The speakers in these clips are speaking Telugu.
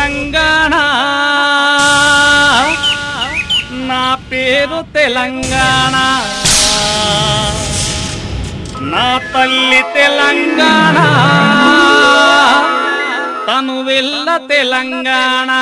తెలంగాణ, నా పేరు తెలంగాణ, నా తల్లి తెలంగాణ, తను వెళ్ళ తెలంగాణ.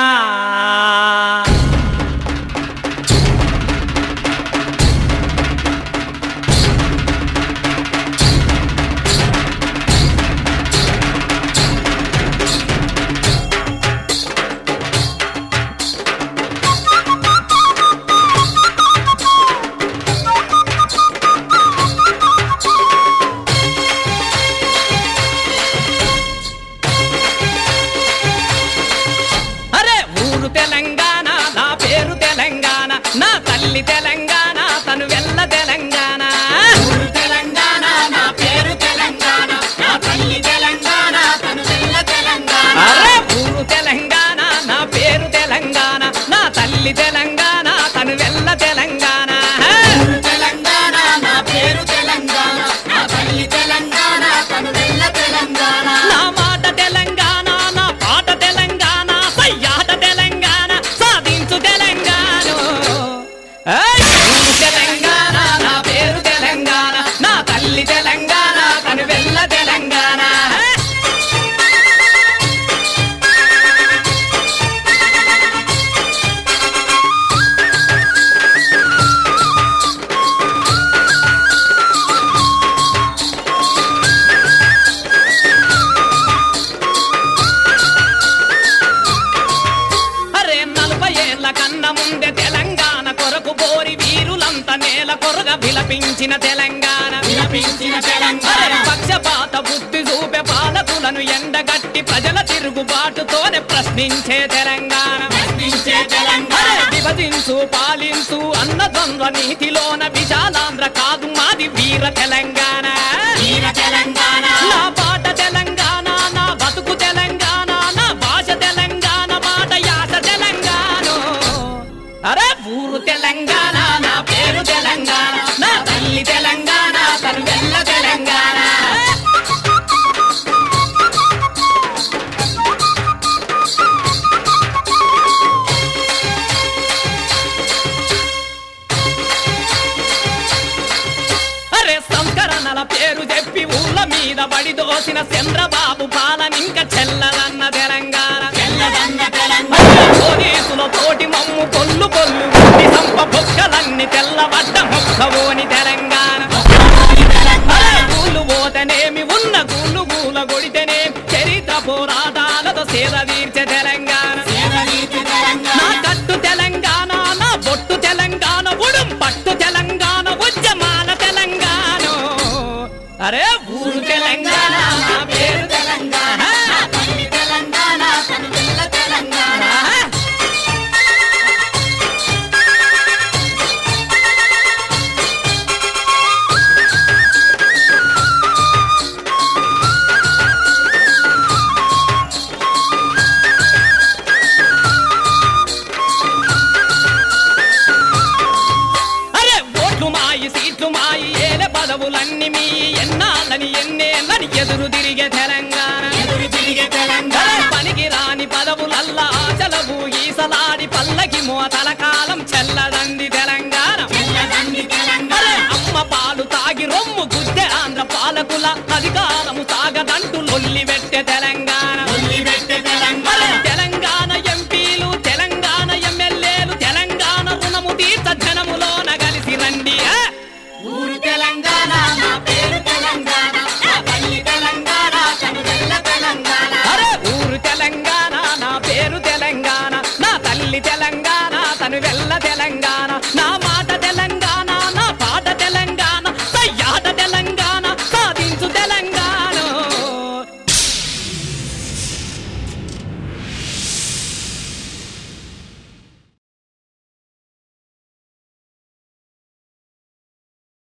తెలంగాణ, నా పేరు తెలంగాణ, నా తల్లి తెలంగాణ, తను వెళ్ళ తెలంగాణ. తెలంగాణ, నా పేరు తెలంగాణ, నా తల్లి తెలంగాణ, తను వెళ్ళ తెలంగాణ. అరే ఊరు తెలంగాణ, నా పేరు తెలంగాణ, నా తల్లి తెలంగాణ, తను వెళ్ళ తెలంగాణ. తెలంగాణ, నా పేరు తెలంగాణ, నా తల్లి తెలంగాణ, తను వెళ్ళ తెలంగాణ. నా మాట తెలంగాణ, నా పాట తెలంగాణ, సయ్యాట తెలంగాణ, సాధించు తెలంగాణ. ఊరు తెలంగాణ, నా పేరు తెలంగాణ, నా తల్లి తెలంగాణ, తను వెళ్ళ తెలంగాణ. కన్న ముందే తెలంగాణ కొరకు కోరి వీరులంతా నేల కొరగా విలపించిన తెలంగాణ, విలపించిన తెలంగాణ. పక్షపాత బుద్ధి చూపే పాలకులను ఎండగట్టి ప్రజల తిరుగుబాటుతోనే ప్రశ్నించే తెలంగాణ, ప్రశ్నించే తెలంగాణ. విభజించు పాలించు అన్న ద్వంద్వ నీతిలోన విశాలాంధ్ర కాదు మాది వీర తెలంగాణ. వీర తెలంగాణ, నా పాట తెలంగాణ, నా బతుకు తెలంగాణ, నా భాష తెలంగాణ, మాట యాస తెలంగాణ. అరే ఊరు తెలంగాణ, నా పేరు తెలంగాణ, నా తల్లి తెలంగాణ, తను వెళ్ళ తెలంగాణ. అరే సంస్కరణల పేరు చెప్పి ఊళ్ళ మీద బడి దోసిన చంద్రబాబు పాలనింక చెల్లదన్న తెలంగాణ, తెల్లదన్న తెలంగాణ. పోలీసుల తోటి మమ్ము కొల్లు కొల్లు సంప బొక్కలన్నీ తెల్లబడ్డ మొక్కవోని తెలంగాణ. గూళ్ళు పోతేనేమి ఉన్న గూళ్ళు గూల కొడితేనేమి చరిత్ర పోరాటాలతో సేద తీర్చే తెలంగాణ. నా కట్టు తెలంగాణ, నా బొట్టు తెలంగాణ, ఉడుం పట్టు తెలంగాణ, ఉద్యమాల తెలంగాణ. అరే ఊరు తెలంగాణ, నా పేరు తెలంగాణ, నా తల్లి తెలంగాణ, తను వెళ్ళ తెలంగాణ. అరే ఓట్లు మాయి సీట్లు మాయి ఏలే పదవులన్నీ మీ ఎన్నాళ్ళని ఎన్నేళ్ళని ఎదురు తిరిగే తెలంగాణ. ఎదురు తిరిగే తెలంగాణ, పనికి రాని పదవులల్లా ఆచలవు ఈసలాడి పల్లకి మోతల కాలం చెల్లదంది తెలంగాణ. తెల్లదండి తెలంగాణ. అమ్మ పాలు తాగి రొమ్ము గుద్దె ఆంధ్ర పాలకుల అధికారము సాగదంటూ లొల్లి పెట్టే తెలంగాణ. వదిలిపెట్టే తెలంగాణ, తెలంగాణ ఎంపీలు, తెలంగాణ ఎమ్మెల్యేలు, తెలంగాణ రుణము తీర్చ జనములోన కలిసి రండి. ఊరు తెలంగాణ, నా పేరు తెలంగాణ, నా తల్లి తెలంగాణ, తను వెళ్ళ తెలంగాణ. అరే ఊరు తెలంగాణ, నా పేరు తెలంగాణ, నా తల్లి తెలంగాణ, తను వెళ్ళ తెలంగాణ.